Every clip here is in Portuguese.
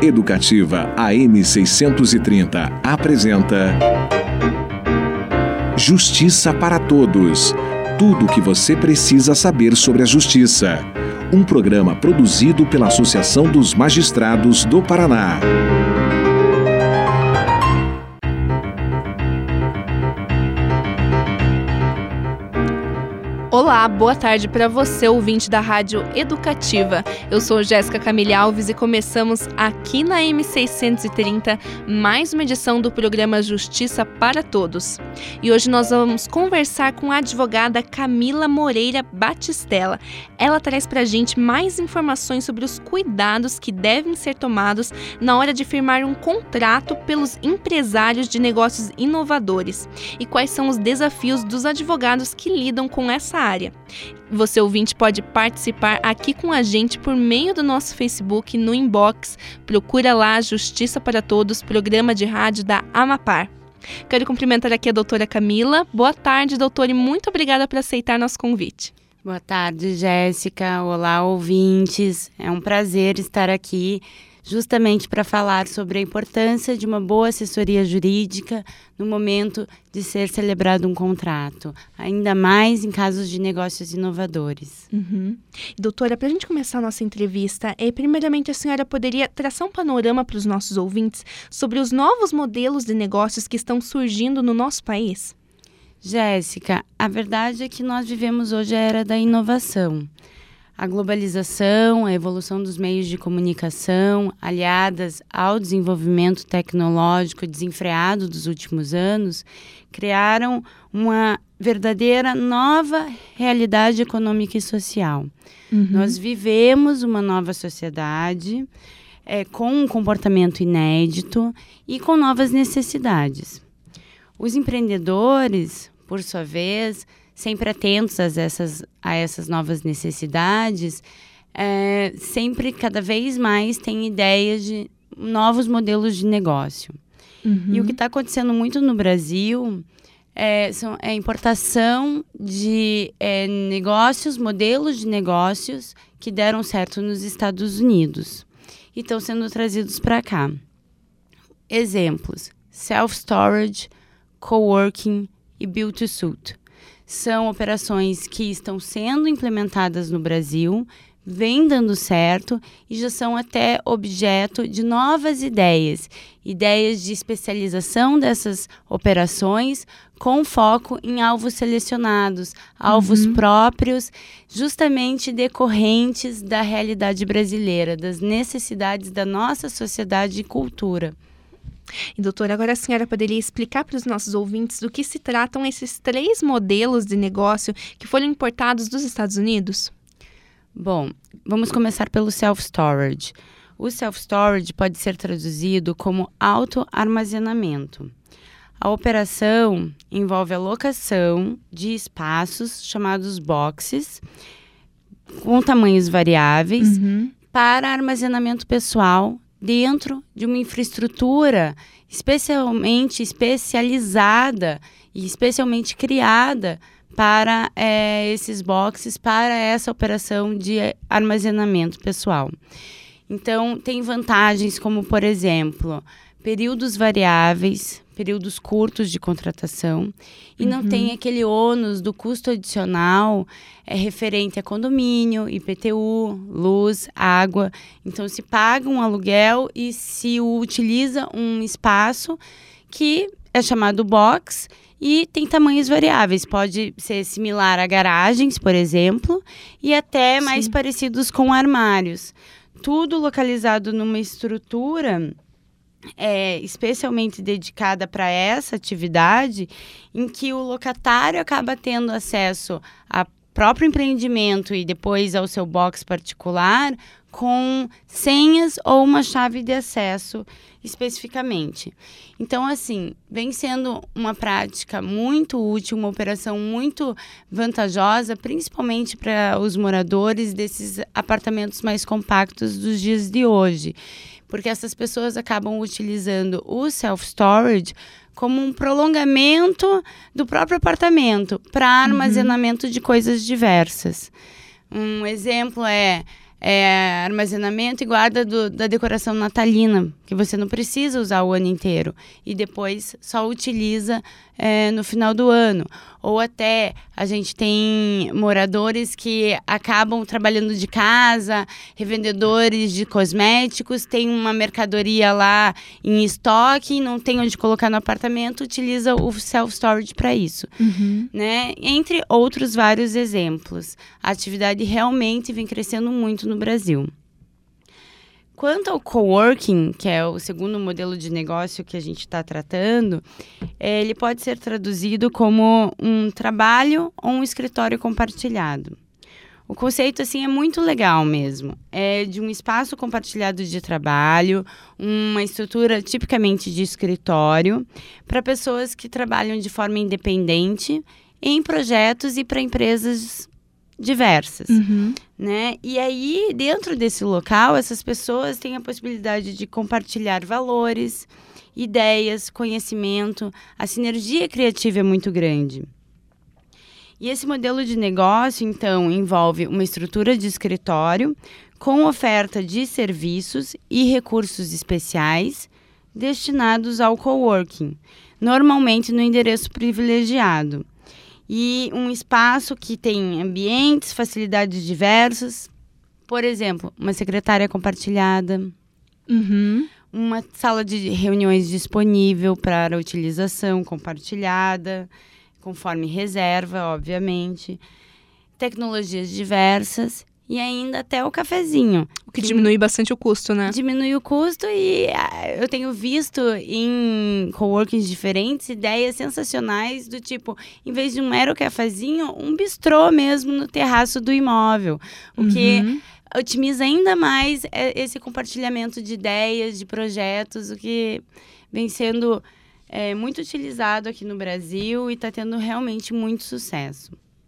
Educativa AM 630 apresenta Justiça para Todos. Tudo o que você precisa saber sobre a justiça. Um programa produzido pela Associação dos Magistrados do Paraná. Olá, boa tarde para você, ouvinte da Rádio Educativa. Eu sou Jéssica Camille Alves e começamos aqui na M630 mais uma edição do programa Justiça para Todos. E hoje nós vamos conversar com a advogada Camila Moreira Batistella. Ela traz para a gente mais informações sobre os cuidados que devem ser tomados na hora de firmar um contrato pelos empresários de negócios inovadores e quais são os desafios dos advogados que lidam com essa área. Você, ouvinte, pode participar aqui com a gente por meio do nosso Facebook no inbox. Procura lá Justiça para Todos, programa de rádio da Amapar. Quero cumprimentar aqui a doutora Camila. Boa tarde, doutora, e muito obrigada por aceitar nosso convite. Boa tarde, Jéssica. Olá, ouvintes. É um prazer estar aqui justamente para falar sobre a importância de uma boa assessoria jurídica no momento de ser celebrado um contrato, ainda mais em casos de negócios inovadores. Doutora, para a gente começar a nossa entrevista, primeiramente a senhora poderia traçar um panorama para os nossos ouvintes sobre os novos modelos de negócios que estão surgindo no nosso país? Jéssica, a verdade é que nós vivemos hoje a era da inovação. A globalização, a evolução dos meios de comunicação, aliadas ao desenvolvimento tecnológico desenfreado dos últimos anos, criaram uma verdadeira nova realidade econômica e social. Nós vivemos uma nova sociedade com um comportamento inédito e com novas necessidades. Os empreendedores, por sua vez, sempre atentos a essas novas necessidades, sempre, cada vez mais, têm ideias de novos modelos de negócio. E o que está acontecendo muito no Brasil é a importação de modelos de negócios que deram certo nos Estados Unidos e estão sendo trazidos para cá. Exemplos: self-storage, coworking e build-to-suit. São operações que estão sendo implementadas no Brasil, vêm dando certo e já são até objeto de novas ideias de especialização dessas operações com foco em alvos selecionados, alvos próprios, justamente decorrentes da realidade brasileira, das necessidades da nossa sociedade e cultura. E, doutora, agora a senhora poderia explicar para os nossos ouvintes do que se tratam esses 3 modelos de negócio que foram importados dos Estados Unidos? Bom, vamos começar pelo self-storage. O self-storage pode ser traduzido como autoarmazenamento. A operação envolve a locação de espaços chamados boxes, com tamanhos variáveis, para armazenamento pessoal dentro de uma infraestrutura especialmente especializada e especialmente criada para esses boxes, para essa operação de armazenamento pessoal. Então, tem vantagens como, por exemplo, períodos variáveis, períodos curtos de contratação, e não tem aquele ônus do custo adicional referente a condomínio, IPTU, luz, água. Então, se paga um aluguel e se utiliza um espaço que é chamado box e tem tamanhos variáveis. Pode ser similar a garagens, por exemplo, e até mais parecidos com armários. Tudo localizado numa estrutura especialmente dedicada para essa atividade, em que o locatário acaba tendo acesso ao próprio empreendimento e depois ao seu box particular com senhas ou uma chave de acesso especificamente. Então, assim, vem sendo uma prática muito útil, uma operação muito vantajosa, principalmente para os moradores desses apartamentos mais compactos dos dias de hoje, porque essas pessoas acabam utilizando o self-storage como um prolongamento do próprio apartamento para armazenamento de coisas diversas. Um exemplo é armazenamento e guarda da decoração natalina, que você não precisa usar o ano inteiro e depois só utiliza no final do ano. Ou até a gente tem moradores que acabam trabalhando de casa, revendedores de cosméticos, tem uma mercadoria lá em estoque, não tem onde colocar no apartamento, utiliza o self-storage para isso. Né? Entre outros vários exemplos. A atividade realmente vem crescendo muito no Brasil. Quanto ao coworking, que é o segundo modelo de negócio que a gente está tratando, ele pode ser traduzido como um trabalho ou um escritório compartilhado. O conceito, assim, é muito legal mesmo. É de um espaço compartilhado de trabalho, uma estrutura tipicamente de escritório, para pessoas que trabalham de forma independente em projetos e para empresas diversas, né? E aí, dentro desse local, essas pessoas têm a possibilidade de compartilhar valores, ideias, conhecimento. A sinergia criativa é muito grande. E esse modelo de negócio, então, envolve uma estrutura de escritório com oferta de serviços e recursos especiais destinados ao coworking, normalmente no endereço privilegiado. E um espaço que tem ambientes, facilidades diversas. Por exemplo, uma secretária compartilhada. Uma sala de reuniões disponível para utilização compartilhada, conforme reserva, obviamente. Tecnologias diversas. E ainda até o cafezinho. O que diminui bastante o custo, né? Diminui o custo e eu tenho visto em coworkings diferentes ideias sensacionais do tipo, em vez de um mero cafezinho, um bistrô mesmo no terraço do imóvel. O que otimiza ainda mais esse compartilhamento de ideias, de projetos, o que vem sendo muito utilizado aqui no Brasil e está tendo realmente muito sucesso.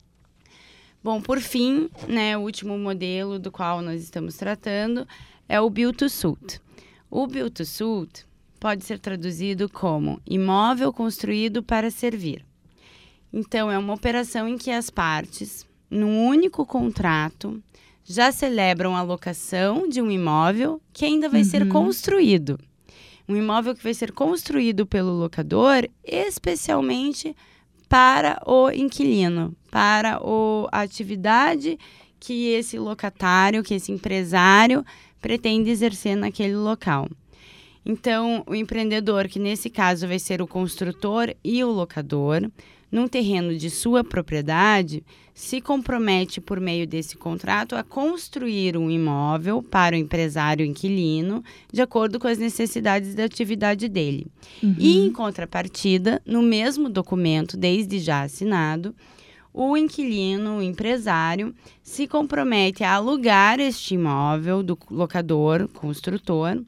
Bom, por fim, né, o último modelo do qual nós estamos tratando é o Build to Suit. O Build to Suit pode ser traduzido como imóvel construído para servir. Então, é uma operação em que as partes, num único contrato, já celebram a locação de um imóvel que ainda vai ser construído. Um imóvel que vai ser construído pelo locador, especialmente para o inquilino, para a atividade que esse locatário, que esse empresário pretende exercer naquele local. Então, o empreendedor, que nesse caso vai ser o construtor e o locador, num terreno de sua propriedade, se compromete por meio desse contrato a construir um imóvel para o empresário inquilino, de acordo com as necessidades da atividade dele. E, em contrapartida, no mesmo documento, desde já assinado, o inquilino, o empresário, se compromete a alugar este imóvel do locador, construtor,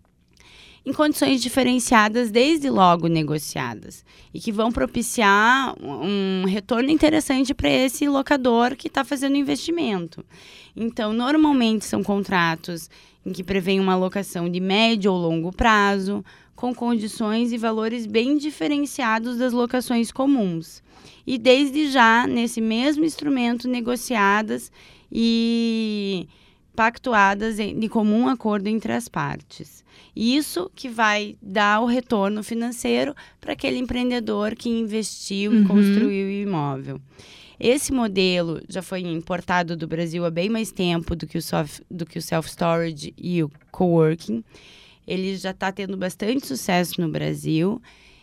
em condições diferenciadas, desde logo negociadas, e que vão propiciar um retorno interessante para esse locador que está fazendo investimento. Então, normalmente são contratos em que prevêem uma alocação de médio ou longo prazo, com condições e valores bem diferenciados das locações comuns. E desde já, nesse mesmo instrumento, negociadas e pactuadas de comum acordo entre as partes. Isso que vai dar o retorno financeiro para aquele empreendedor que investiu e construiu o imóvel. Esse modelo já foi importado do Brasil há bem mais tempo do que o self-storage e o coworking. Ele já está tendo bastante sucesso no Brasil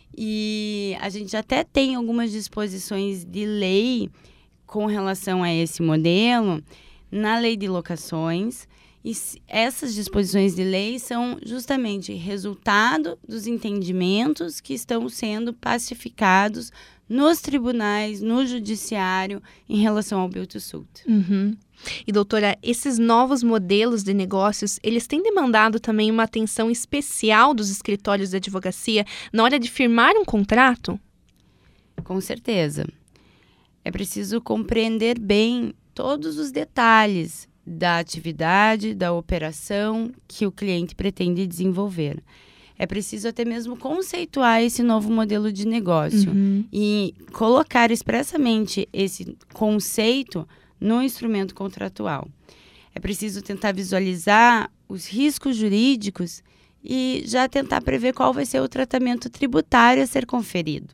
e a gente até tem algumas disposições de lei com relação a esse modelo na lei de locações. E essas disposições de lei são justamente resultado dos entendimentos que estão sendo pacificados nos tribunais, no judiciário, em relação ao Build to Suit. E, doutora, esses novos modelos de negócios, eles têm demandado também uma atenção especial dos escritórios de advocacia na hora de firmar um contrato? Com certeza. É preciso compreender bem todos os detalhes da atividade, da operação que o cliente pretende desenvolver. É preciso até mesmo conceituar esse novo modelo de negócio e colocar expressamente esse conceito no instrumento contratual. É preciso tentar visualizar os riscos jurídicos e já tentar prever qual vai ser o tratamento tributário a ser conferido.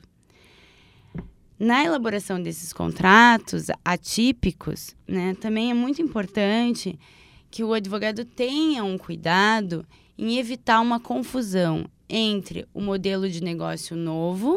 Na elaboração desses contratos atípicos, né, também é muito importante que o advogado tenha um cuidado em evitar uma confusão entre o modelo de negócio novo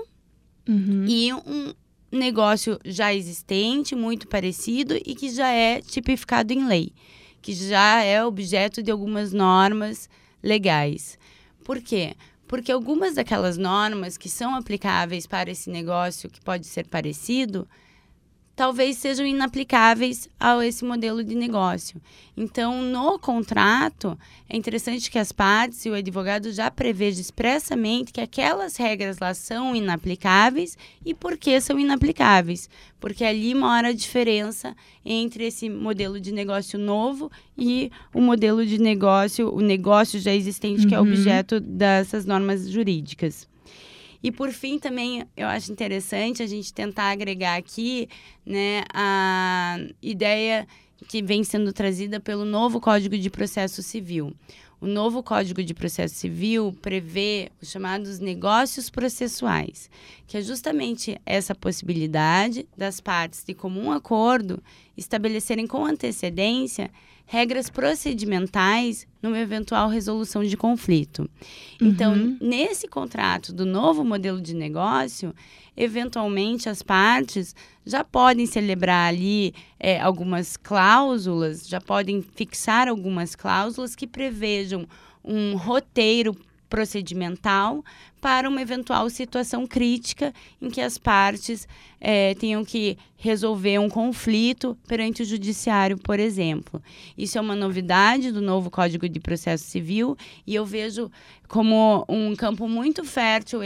e um negócio já existente, muito parecido e que já é tipificado em lei, que já é objeto de algumas normas legais. Por quê? Porque algumas daquelas normas que são aplicáveis para esse negócio que pode ser parecido, talvez sejam inaplicáveis a esse modelo de negócio. Então, no contrato, é interessante que as partes e o advogado já prevejam expressamente que aquelas regras lá são inaplicáveis e por que são inaplicáveis. Porque ali mora a diferença entre esse modelo de negócio novo e o modelo de negócio, o negócio já existente, que é objeto dessas normas jurídicas. E, por fim, também eu acho interessante a gente tentar agregar aqui, né, a ideia que vem sendo trazida pelo novo Código de Processo Civil. O novo Código de Processo Civil prevê os chamados negócios processuais, que é justamente essa possibilidade das partes, de comum acordo, estabelecerem com antecedência regras procedimentais numa eventual resolução de conflito. Então, nesse contrato do novo modelo de negócio, eventualmente as partes já podem celebrar ali algumas cláusulas, já podem fixar algumas cláusulas que prevejam um roteiro procedimental para uma eventual situação crítica em que as partes tenham que resolver um conflito perante o judiciário, por exemplo. Isso é uma novidade do novo Código de Processo Civil e eu vejo como um campo muito fértil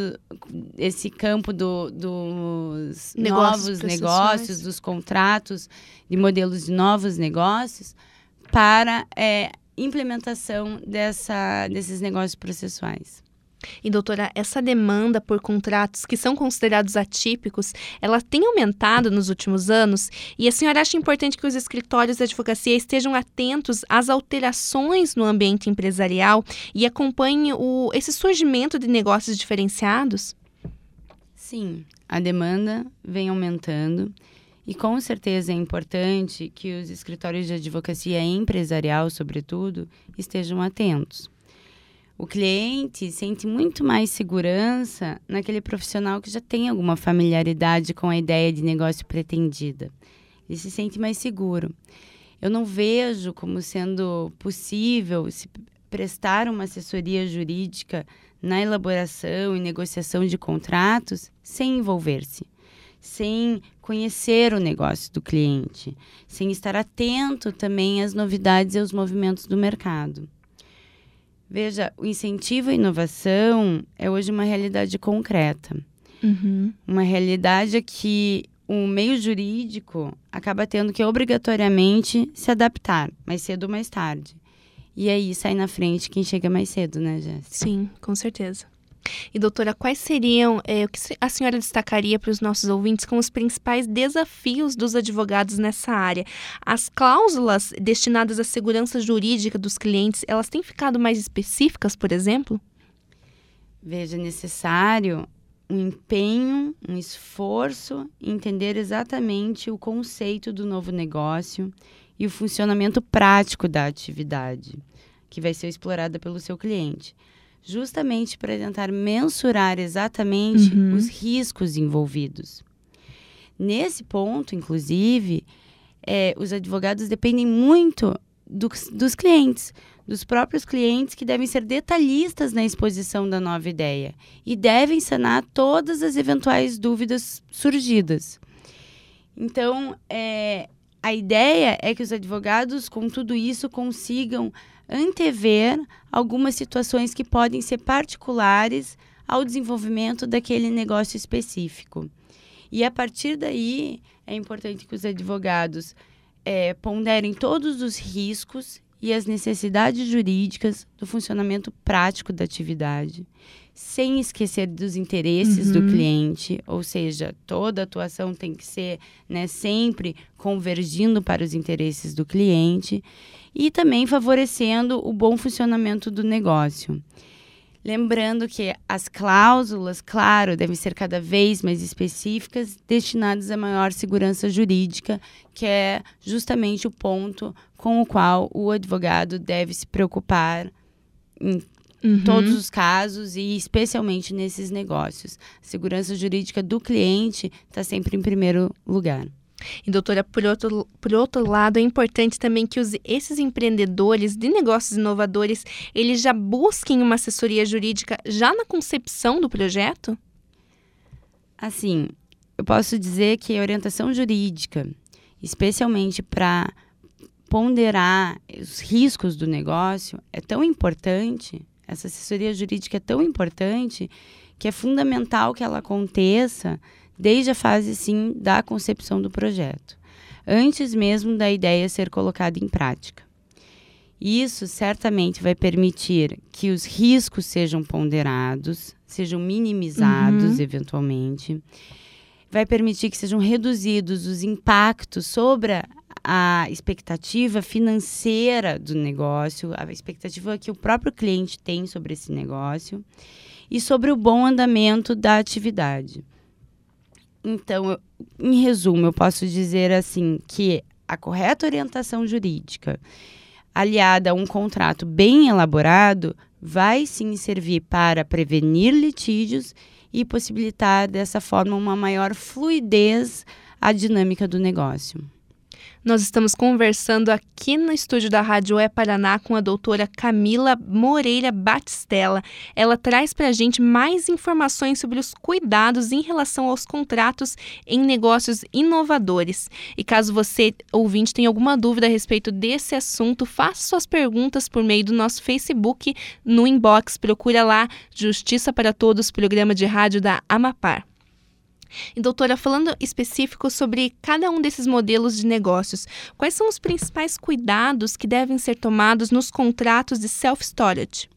esse campo dos novos negócios, dos contratos de modelos de novos negócios para implementação desses negócios processuais. E, doutora, essa demanda por contratos que são considerados atípicos, ela tem aumentado nos últimos anos? E a senhora acha importante que os escritórios de advocacia estejam atentos às alterações no ambiente empresarial e acompanhem esse surgimento de negócios diferenciados? Sim, a demanda vem aumentando. E com certeza é importante que os escritórios de advocacia empresarial, sobretudo, estejam atentos. O cliente sente muito mais segurança naquele profissional que já tem alguma familiaridade com a ideia de negócio pretendida. Ele se sente mais seguro. Eu não vejo como sendo possível se prestar uma assessoria jurídica na elaboração e negociação de contratos sem envolver-se, sem conhecer o negócio do cliente, sem estar atento também às novidades e aos movimentos do mercado. Veja, o incentivo à inovação é hoje uma realidade concreta. Uma realidade que o meio jurídico acaba tendo que obrigatoriamente se adaptar, mais cedo ou mais tarde. E aí sai na frente quem chega mais cedo, né, Jéssica? Sim, com certeza. E, doutora, quais seriam, o que a senhora destacaria para os nossos ouvintes como os principais desafios dos advogados nessa área? As cláusulas destinadas à segurança jurídica dos clientes, elas têm ficado mais específicas, por exemplo? Veja, é necessário um empenho, um esforço em entender exatamente o conceito do novo negócio e o funcionamento prático da atividade que vai ser explorada pelo seu cliente. Justamente para tentar mensurar exatamente os riscos envolvidos. Nesse ponto, inclusive, os advogados dependem muito dos clientes, dos próprios clientes que devem ser detalhistas na exposição da nova ideia e devem sanar todas as eventuais dúvidas surgidas. Então, a ideia é que os advogados, com tudo isso, consigam antever algumas situações que podem ser particulares ao desenvolvimento daquele negócio específico. E, a partir daí, é importante que os advogados ponderem todos os riscos e as necessidades jurídicas do funcionamento prático da atividade, sem esquecer dos interesses do cliente, ou seja, toda atuação tem que ser, né, sempre convergindo para os interesses do cliente e também favorecendo o bom funcionamento do negócio. Lembrando que as cláusulas, claro, devem ser cada vez mais específicas, destinadas a maior segurança jurídica, que é justamente o ponto com o qual o advogado deve se preocupar em todos os casos e especialmente nesses negócios. A segurança jurídica do cliente está sempre em primeiro lugar. E, doutora, por outro lado, é importante também que esses empreendedores de negócios inovadores, eles já busquem uma assessoria jurídica já na concepção do projeto? Assim, eu posso dizer que a orientação jurídica, especialmente para ponderar os riscos do negócio, é tão importante. Essa assessoria jurídica é tão importante que é fundamental que ela aconteça desde a fase, sim, da concepção do projeto, antes mesmo da ideia ser colocada em prática. Isso certamente vai permitir que os riscos sejam ponderados, sejam minimizados eventualmente, vai permitir que sejam reduzidos os impactos sobre a expectativa financeira do negócio, a expectativa que o próprio cliente tem sobre esse negócio e sobre o bom andamento da atividade. Então, em resumo, eu posso dizer assim que a correta orientação jurídica, aliada a um contrato bem elaborado, vai sim servir para prevenir litígios e possibilitar dessa forma uma maior fluidez à dinâmica do negócio. Nós estamos conversando aqui no estúdio da Rádio Paraná com a doutora Camila Moreira Batistella. Ela traz para a gente mais informações sobre os cuidados em relação aos contratos em negócios inovadores. E caso você, ouvinte, tenha alguma dúvida a respeito desse assunto, faça suas perguntas por meio do nosso Facebook no inbox. Procura lá Justiça para Todos, programa de rádio da Amapar. E, doutora, falando específico sobre cada um desses modelos de negócios, quais são os principais cuidados que devem ser tomados nos contratos de self-storage?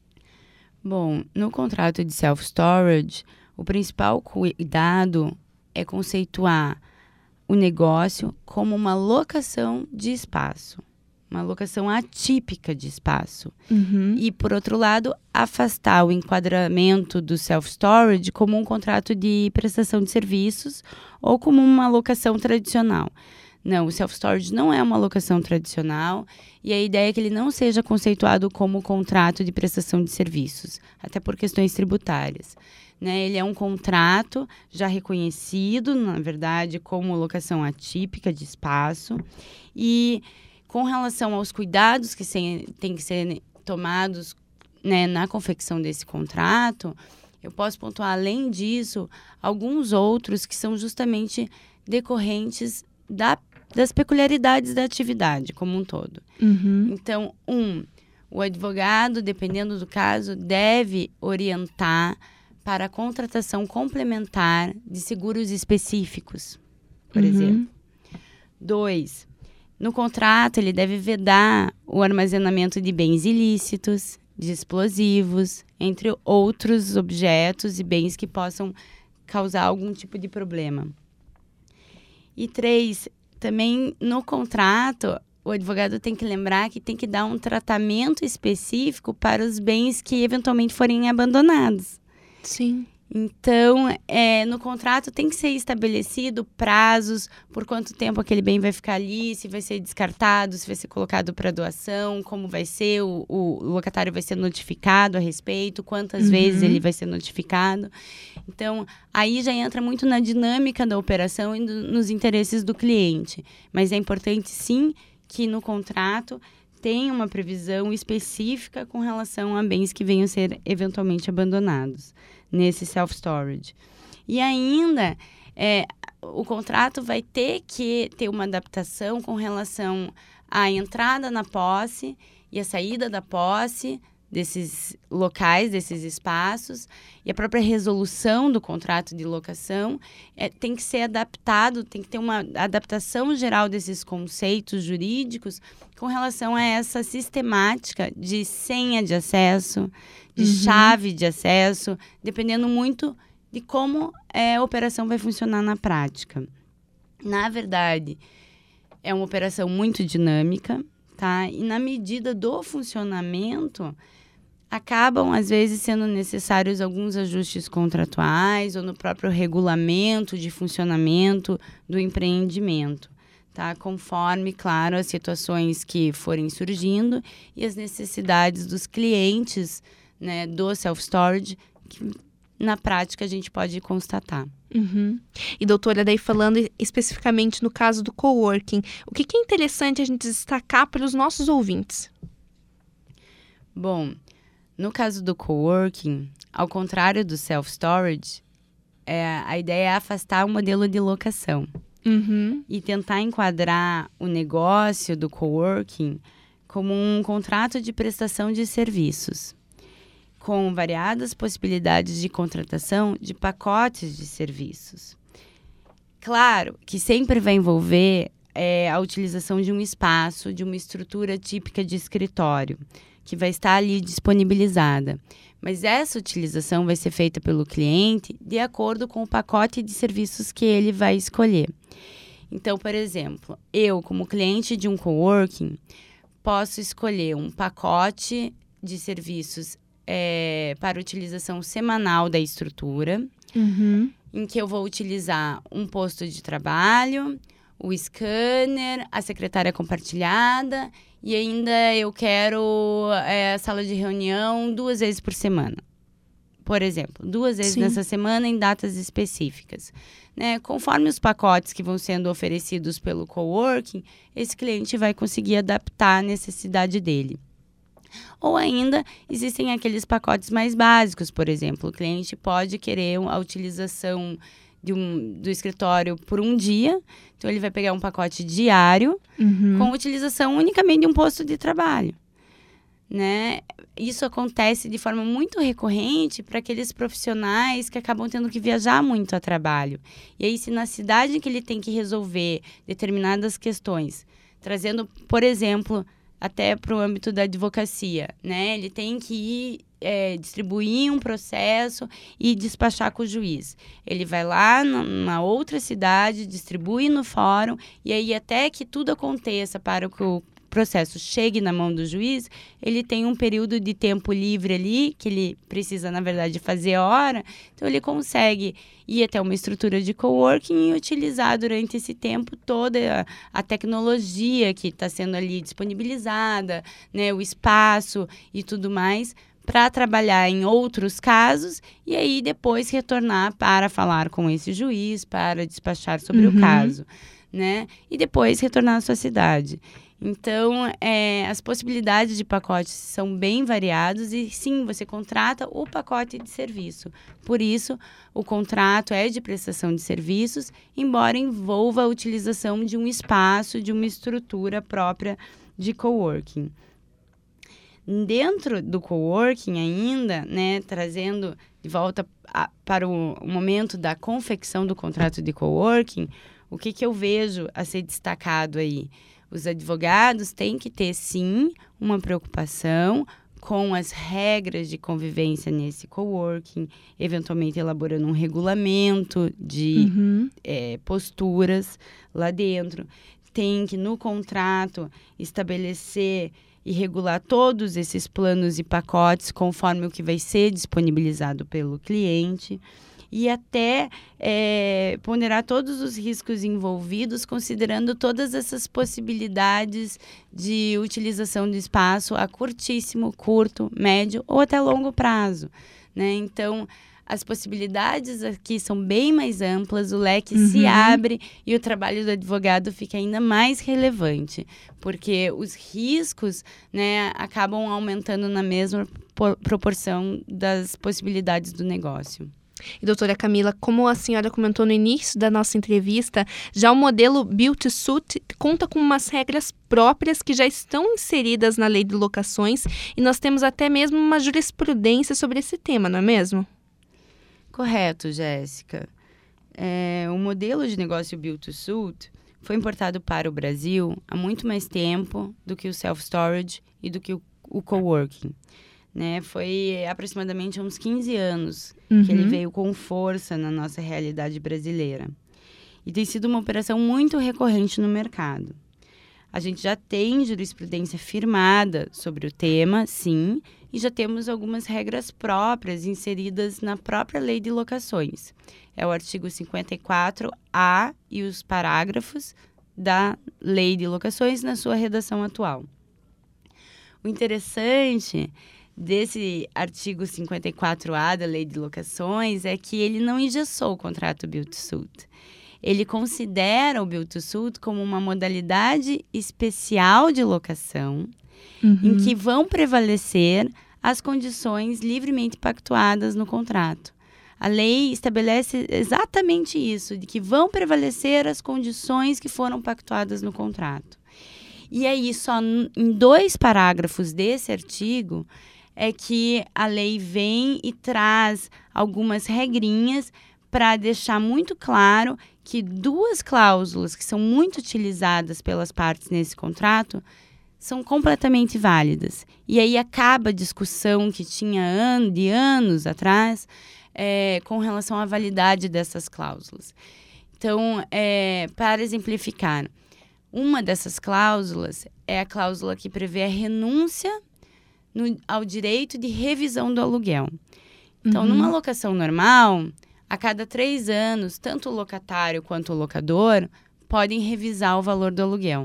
Bom, no contrato de self-storage, o principal cuidado é conceituar o negócio como uma locação de espaço, uma locação atípica de espaço. E, por outro lado, afastar o enquadramento do self-storage como um contrato de prestação de serviços ou como uma locação tradicional. Não, o self-storage não é uma locação tradicional e a ideia é que ele não seja conceituado como contrato de prestação de serviços, até por questões tributárias. Né? Ele é um contrato já reconhecido, na verdade, como locação atípica de espaço e com relação aos cuidados que têm que ser tomados, né, na confecção desse contrato, eu posso pontuar, além disso, alguns outros que são justamente decorrentes das peculiaridades da atividade como um todo. Então, o advogado, dependendo do caso, deve orientar para a contratação complementar de seguros específicos, por exemplo. 2, no contrato, ele deve vedar o armazenamento de bens ilícitos, de explosivos, entre outros objetos e bens que possam causar algum tipo de problema. E 3, também no contrato, o advogado tem que lembrar que tem que dar um tratamento específico para os bens que eventualmente forem abandonados. Sim. Então, no contrato tem que ser estabelecido prazos, por quanto tempo aquele bem vai ficar ali, se vai ser descartado, se vai ser colocado para doação, como vai ser, o locatário vai ser notificado a respeito, quantas vezes ele vai ser notificado. Então, aí já entra muito na dinâmica da operação e nos interesses do cliente. Mas é importante, sim, que no contrato tenha uma previsão específica com relação a bens que venham a ser eventualmente abandonados nesse self-storage. E ainda, o contrato vai ter que ter uma adaptação com relação à entrada na posse e a saída da posse desses locais, desses espaços, e a própria resolução do contrato de locação tem que ser adaptado, tem que ter uma adaptação geral desses conceitos jurídicos com relação a essa sistemática de senha de acesso, de chave de acesso, dependendo muito de como a operação vai funcionar na prática. Na verdade, é uma operação muito dinâmica, tá? E na medida do funcionamento, acabam, às vezes, sendo necessários alguns ajustes contratuais ou no próprio regulamento de funcionamento do empreendimento, tá? Conforme, claro, as situações que forem surgindo e as necessidades dos clientes, né, do self-storage, que na prática a gente pode constatar. E doutora, daí falando especificamente no caso do coworking, o que é interessante a gente destacar para os nossos ouvintes? Bom, no caso do coworking, ao contrário do self-storage, a ideia é afastar o modelo de locação e tentar enquadrar o negócio do coworking como um contrato de prestação de serviços, com variadas possibilidades de contratação de pacotes de serviços. Claro que sempre vai envolver a utilização de um espaço, de uma estrutura típica de escritório, que vai estar ali disponibilizada. Mas essa utilização vai ser feita pelo cliente de acordo com o pacote de serviços que ele vai escolher. Então, por exemplo, eu, como cliente de um coworking, posso escolher um pacote de serviços para utilização semanal da estrutura, em que eu vou utilizar um posto de trabalho, o scanner, a secretária compartilhada e ainda eu quero a sala de reunião 2 vezes por semana. Por exemplo, 2 vezes nessa semana em datas específicas. Né? Conforme os pacotes que vão sendo oferecidos pelo coworking, esse cliente vai conseguir adaptar a necessidade dele. Ou ainda, existem aqueles pacotes mais básicos, por exemplo, o cliente pode querer a utilização do escritório por um dia, então ele vai pegar um pacote diário com utilização unicamente de um posto de trabalho. Né? Isso acontece de forma muito recorrente para aqueles profissionais que acabam tendo que viajar muito a trabalho. E aí, se na cidade que ele tem que resolver determinadas questões, trazendo, por exemplo, até para o âmbito da advocacia, né? Ele tem que ir distribuir um processo e despachar com o juiz. Ele vai lá na outra cidade, distribui no fórum, e aí até que tudo aconteça para que o processo chegue na mão do juiz, ele tem um período de tempo livre ali, que ele precisa, na verdade, fazer hora, então ele consegue ir até uma estrutura de coworking e utilizar durante esse tempo toda a tecnologia que está sendo ali disponibilizada, né, o espaço e tudo mais, para trabalhar em outros casos e aí depois retornar para falar com esse juiz, para despachar sobre o caso, né, e depois retornar à sua cidade. Então, as possibilidades de pacotes são bem variadas e, sim, você contrata o pacote de serviço. Por isso, o contrato é de prestação de serviços, embora envolva a utilização de um espaço, de uma estrutura própria de coworking. Dentro do coworking ainda, né, trazendo de volta para o momento da confecção do contrato de coworking, o que eu vejo a ser destacado aí? Os advogados têm que ter, sim, uma preocupação com as regras de convivência nesse coworking, eventualmente elaborando um regulamento de posturas lá dentro. Tem que, no contrato, estabelecer e regular todos esses planos e pacotes conforme o que vai ser disponibilizado pelo cliente. E até ponderar todos os riscos envolvidos, considerando todas essas possibilidades de utilização do espaço a curtíssimo, curto, médio ou até longo prazo. Né? Então, as possibilidades aqui são bem mais amplas, o leque se abre e o trabalho do advogado fica ainda mais relevante, porque os riscos, né, acabam aumentando na mesma proporção das possibilidades do negócio. E, doutora Camila, como a senhora comentou no início da nossa entrevista, já o modelo Build-to-Suit conta com umas regras próprias que já estão inseridas na lei de locações e nós temos até mesmo uma jurisprudência sobre esse tema, não é mesmo? Correto, Jéssica. O modelo de negócio Build-to-Suit foi importado para o Brasil há muito mais tempo do que o self-storage e do que o coworking. Né? Foi aproximadamente uns 15 anos que ele veio com força na nossa realidade brasileira. E tem sido uma operação muito recorrente no mercado. A gente já tem jurisprudência firmada sobre o tema, sim, e já temos algumas regras próprias inseridas na própria lei de locações. É o artigo 54A e os parágrafos da lei de locações na sua redação atual. O interessante desse artigo 54A da Lei de Locações é que ele não engessou o contrato Build-to-Suit. Ele considera o Build-to-Suit como uma modalidade especial de locação em que vão prevalecer as condições livremente pactuadas no contrato. A lei estabelece exatamente isso, de que vão prevalecer as condições que foram pactuadas no contrato. E aí, só em 2 parágrafos desse artigo é que a lei vem e traz algumas regrinhas para deixar muito claro que 2 cláusulas que são muito utilizadas pelas partes nesse contrato são completamente válidas. E aí acaba a discussão que tinha de anos atrás com relação à validade dessas cláusulas. Então, para exemplificar, uma dessas cláusulas é a cláusula que prevê a renúncia ao direito de revisão do aluguel. Então, numa locação normal, a cada 3 anos, tanto o locatário quanto o locador podem revisar o valor do aluguel.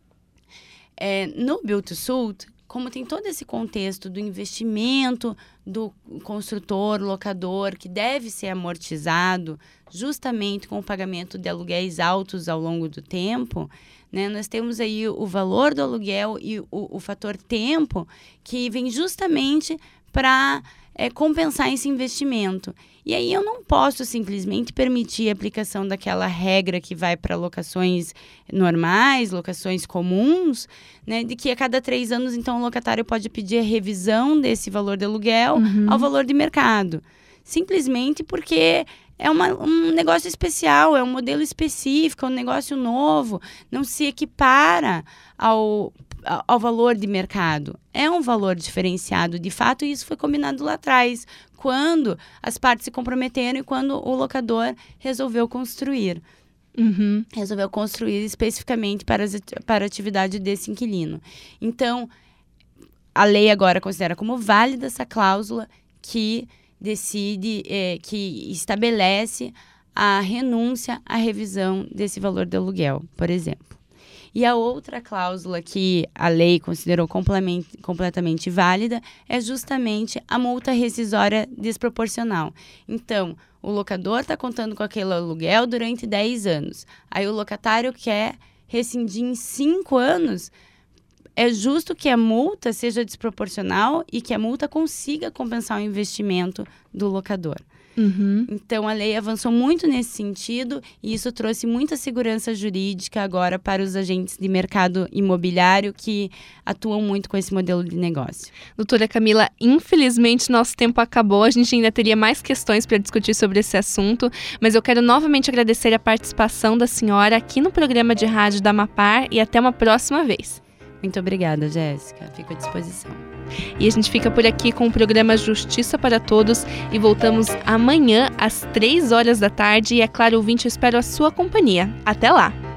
No Build-to-Suit, como tem todo esse contexto do investimento do construtor, locador, que deve ser amortizado justamente com o pagamento de aluguéis altos ao longo do tempo, né, nós temos aí o valor do aluguel e o fator tempo que vem justamente para compensar esse investimento. E aí eu não posso simplesmente permitir a aplicação daquela regra que vai para locações normais, locações comuns, né, de que a cada 3 anos, então, o locatário pode pedir a revisão desse valor de aluguel ao valor de mercado. Simplesmente porque é um negócio especial, é um modelo específico, é um negócio novo, não se equipara ao valor de mercado. É um valor diferenciado, de fato, e isso foi combinado lá atrás, quando as partes se comprometeram e quando o locador resolveu construir. Resolveu construir especificamente para a atividade desse inquilino. Então, a lei agora considera como válida essa cláusula que decide, que estabelece a renúncia à revisão desse valor de aluguel, por exemplo. E a outra cláusula que a lei considerou completamente válida é justamente a multa rescisória desproporcional. Então, o locador está contando com aquele aluguel durante 10 anos. Aí o locatário quer rescindir em 5 anos. É justo que a multa seja desproporcional e que a multa consiga compensar o investimento do locador. Então, a lei avançou muito nesse sentido e isso trouxe muita segurança jurídica agora para os agentes de mercado imobiliário que atuam muito com esse modelo de negócio. Doutora Camila, infelizmente nosso tempo acabou, a gente ainda teria mais questões para discutir sobre esse assunto, mas eu quero novamente agradecer a participação da senhora aqui no programa de rádio da Amapar e até uma próxima vez. Muito obrigada, Jéssica. Fico à disposição. E a gente fica por aqui com o programa Justiça para Todos e voltamos amanhã às 3 horas da tarde. E é claro, ouvinte, eu espero a sua companhia. Até lá!